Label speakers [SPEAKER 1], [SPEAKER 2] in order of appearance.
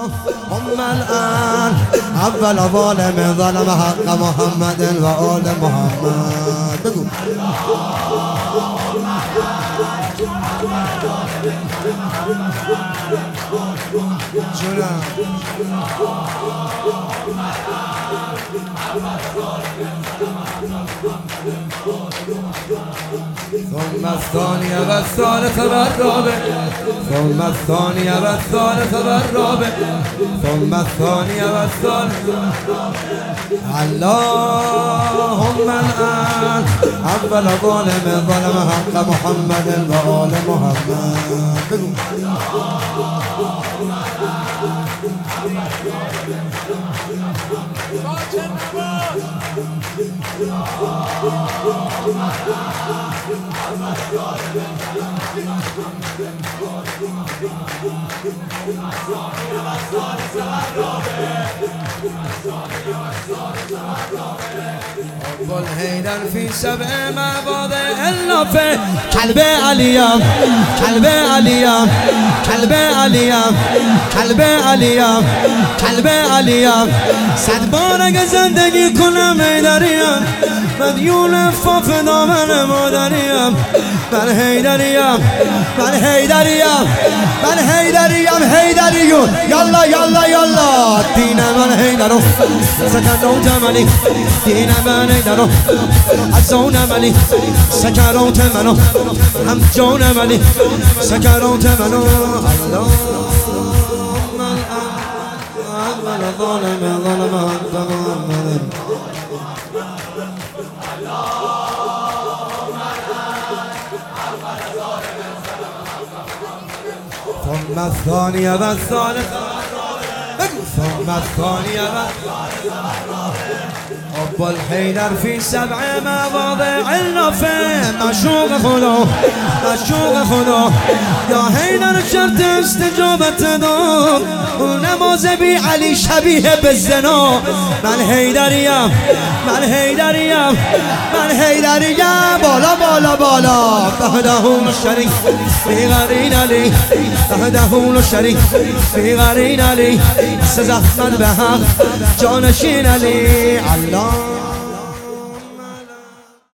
[SPEAKER 1] هم الآن اول ظالم ظلم حق محمد و آل محمد. بگو جونم ثم الثانية والثالثة والرابع ثم الثانية والثالثة والرابع ثم الثانية والثالثة. اللهم الآن أول ظالم ظلم حق محمد وآل محمد. والهيدر في سبع مواضع إلا في كلب عليام كلب عليام كلب عليام كلب عليام كلب عليام. صد بار اگه زندگی کنم هیدریم مدیون فاف دامن مادریم. من هیدریم من هیدریم من هیدریم هیدریون. یالا یالا یالا دین من هیدرو سکنوت منی دین من هیدرو ازون منی سکروت منو هم جون منی سکروت منو. اللهم من ظالم ظلم انت محمد. ثم الثانية والثالثة ثم الثانية حب الحيدر في سبع مواضع إلا في معشوق خدا معشوق خدا. يا حيدر شرط استجابة دار ونماز بي علي شبيه بالزنا. من حيدريم من حيدريم من حيدريم بالا بالا بالا بهده الشريف في غرين علي بهده الشريف في غرين علي سزحمد بها جانشين علي. الله